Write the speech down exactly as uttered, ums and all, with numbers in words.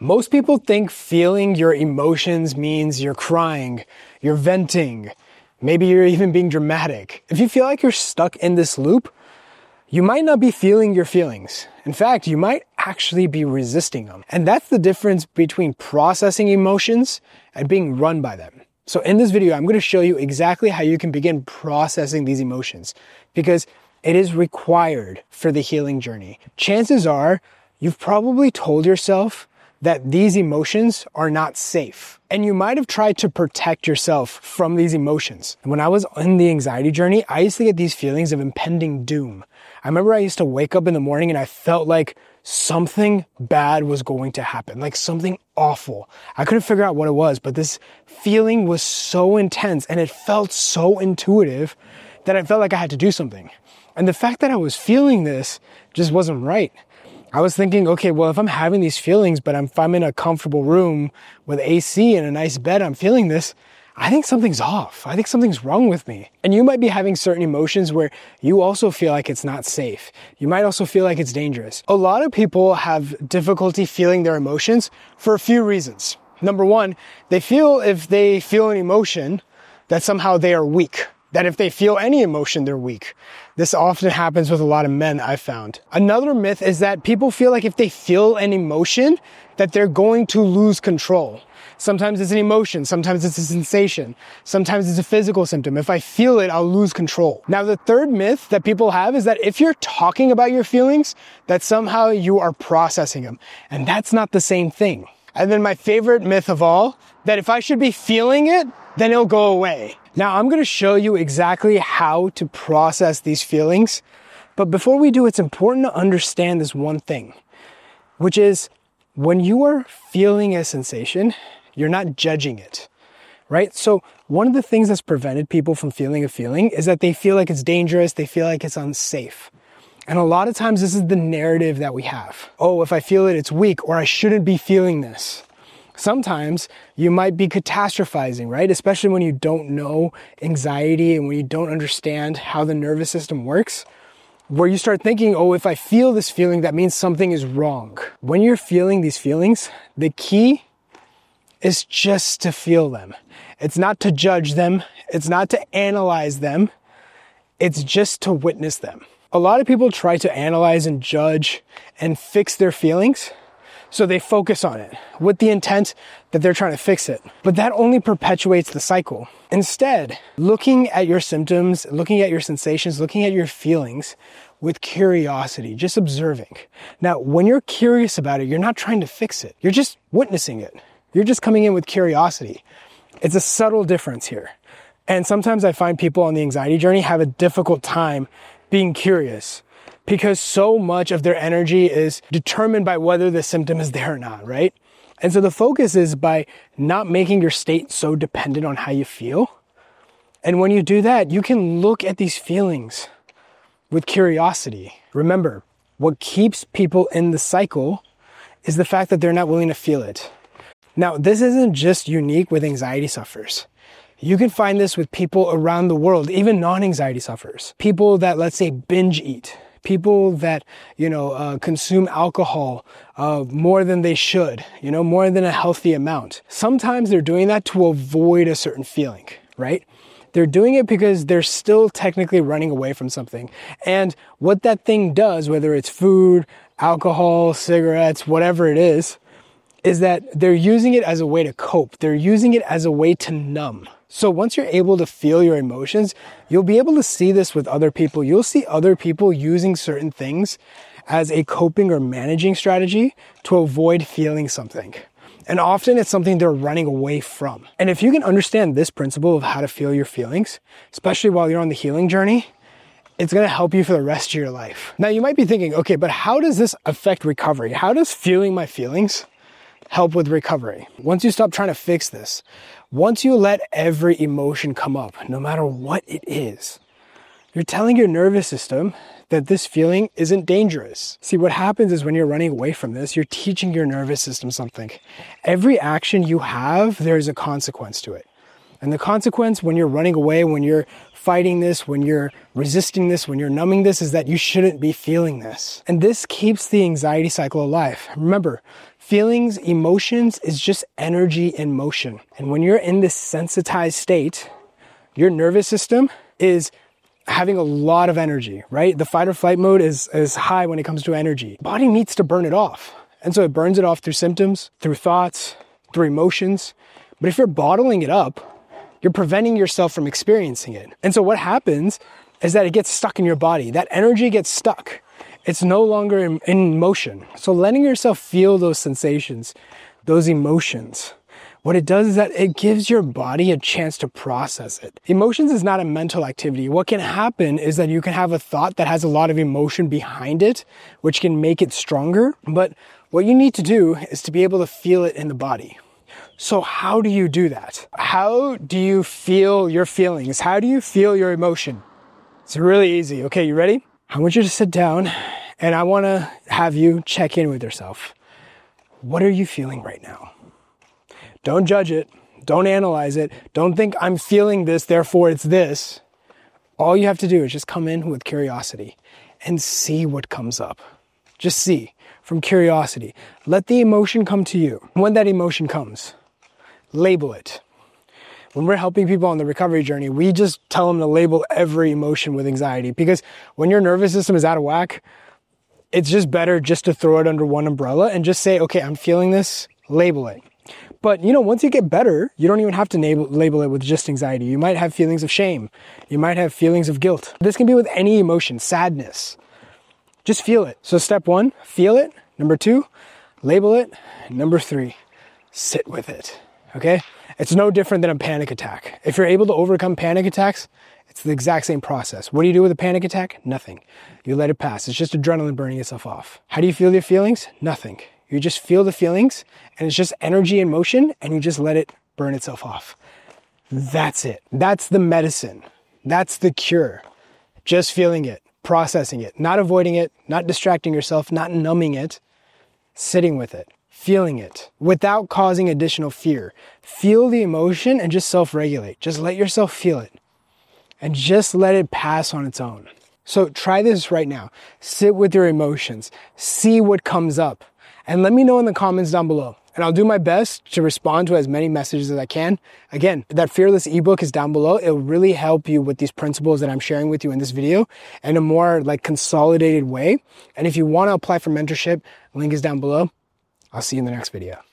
Most people think feeling your emotions means you're crying, you're venting, maybe you're even being dramatic. If you feel like you're stuck in this loop, you might not be feeling your feelings. In fact, you might actually be resisting them. And that's the difference between processing emotions and being run by them. So in this video, I'm going to show you exactly how you can begin processing these emotions, because it is required for the healing journey. Chances are you've probably told yourself that these emotions are not safe. And you might have tried to protect yourself from these emotions. When I was on the anxiety journey, I used to get these feelings of impending doom. I remember I used to wake up in the morning and I felt like something bad was going to happen, like something awful. I couldn't figure out what it was, but this feeling was so intense and it felt so intuitive that I felt like I had to do something. And the fact that I was feeling this just wasn't right. I was thinking, okay, well, if I'm having these feelings, but I'm, if I'm in a comfortable room with A C and a nice bed, I'm feeling this, I think something's off. I think something's wrong with me. And you might be having certain emotions where you also feel like it's not safe. You might also feel like it's dangerous. A lot of people have difficulty feeling their emotions for a few reasons. Number one, they feel if they feel an emotion that somehow they are weak. That if they feel any emotion, they're weak. This often happens with a lot of men, I've found. Another myth is that people feel like if they feel an emotion, that they're going to lose control. Sometimes it's an emotion, sometimes it's a sensation, sometimes it's a physical symptom. If I feel it, I'll lose control. Now, the third myth that people have is that if you're talking about your feelings, that somehow you are processing them. And that's not the same thing. And then my favorite myth of all, that if I should be feeling it, then it'll go away. Now, I'm going to show you exactly how to process these feelings. But before we do, it's important to understand this one thing, which is when you are feeling a sensation, you're not judging it, right? So one of the things that's prevented people from feeling a feeling is that they feel like it's dangerous. They feel like it's unsafe. And a lot of times this is the narrative that we have. Oh, if I feel it, it's weak, or I shouldn't be feeling this. Sometimes you might be catastrophizing, right? Especially when you don't know anxiety and when you don't understand how the nervous system works, where you start thinking, oh, if I feel this feeling, that means something is wrong. When you're feeling these feelings, the key is just to feel them. It's not to judge them. It's not to analyze them. It's just to witness them. A lot of people try to analyze and judge and fix their feelings. So they focus on it with the intent that they're trying to fix it. But that only perpetuates the cycle. Instead, looking at your symptoms, looking at your sensations, looking at your feelings with curiosity, just observing. Now, when you're curious about it, you're not trying to fix it. You're just witnessing it. You're just coming in with curiosity. It's a subtle difference here. And sometimes I find people on the anxiety journey have a difficult time being curious, because so much of their energy is determined by whether the symptom is there or not, right? And so the focus is by not making your state so dependent on how you feel. And when you do that, you can look at these feelings with curiosity. Remember, what keeps people in the cycle is the fact that they're not willing to feel it. Now, this isn't just unique with anxiety sufferers. You can find this with people around the world, even non-anxiety sufferers. People that, let's say, binge eat. People that, you know, uh, consume alcohol uh, more than they should, you know, more than a healthy amount. Sometimes they're doing that to avoid a certain feeling, right? They're doing it because they're still technically running away from something. And what that thing does, whether it's food, alcohol, cigarettes, whatever it is, is that they're using it as a way to cope. They're using it as a way to numb. So once you're able to feel your emotions, you'll be able to see this with other people. You'll see other people using certain things as a coping or managing strategy to avoid feeling something. And often it's something they're running away from. And if you can understand this principle of how to feel your feelings, especially while you're on the healing journey, it's going to help you for the rest of your life. Now you might be thinking, okay, but how does this affect recovery? How does feeling my feelings help with recovery? Once you stop trying to fix this, once you let every emotion come up, no matter what it is, you're telling your nervous system that this feeling isn't dangerous. See, what happens is when you're running away from this, you're teaching your nervous system something. Every action you have, there's a consequence to it. And the consequence when you're running away, when you're fighting this, when you're resisting this, when you're numbing this, is that you shouldn't be feeling this. And this keeps the anxiety cycle alive. Remember, feelings, emotions is just energy in motion. And when you're in this sensitized state, your nervous system is having a lot of energy, right? The fight or flight mode is, is high when it comes to energy. Body needs to burn it off. And so it burns it off through symptoms, through thoughts, through emotions. But if you're bottling it up, you're preventing yourself from experiencing it. And so what happens is that it gets stuck in your body. That energy gets stuck. It's no longer in, in motion. So letting yourself feel those sensations, those emotions, what it does is that it gives your body a chance to process it. Emotions is not a mental activity. What can happen is that you can have a thought that has a lot of emotion behind it, which can make it stronger. But what you need to do is to be able to feel it in the body. So how do you do that? How do you feel your feelings? How do you feel your emotion? It's really easy. Okay, you ready? I want you to sit down and I want to have you check in with yourself. What are you feeling right now? Don't judge it. Don't analyze it. Don't think I'm feeling this, therefore it's this. All you have to do is just come in with curiosity and see what comes up. Just see from curiosity. Let the emotion come to you. When that emotion comes, label it. When we're helping people on the recovery journey, we just tell them to label every emotion with anxiety, because when your nervous system is out of whack, it's just better just to throw it under one umbrella and just say, okay, I'm feeling this, label it. But you know, once you get better, you don't even have to label, label it with just anxiety. You might have feelings of shame. You might have feelings of guilt. This can be with any emotion, sadness. Just feel it. So step one, feel it. Number two, label it. Number three, sit with it. Okay? It's no different than a panic attack. If you're able to overcome panic attacks, it's the exact same process. What do you do with a panic attack? Nothing. You let it pass. It's just adrenaline burning itself off. How do you feel your feelings? Nothing. You just feel the feelings, and it's just energy in motion, and you just let it burn itself off. That's it. That's the medicine. That's the cure. Just feeling it, processing it, not avoiding it, not distracting yourself, not numbing it, sitting with it, feeling it without causing additional fear. Feel the emotion and just self-regulate. Just let yourself feel it and just let it pass on its own. So try this right now. Sit with your emotions. See what comes up. And let me know in the comments down below. And I'll do my best to respond to as many messages as I can. Again, that Fearless ebook is down below. It'll really help you with these principles that I'm sharing with you in this video in a more like consolidated way. And if you want to apply for mentorship, link is down below. I'll see you in the next video.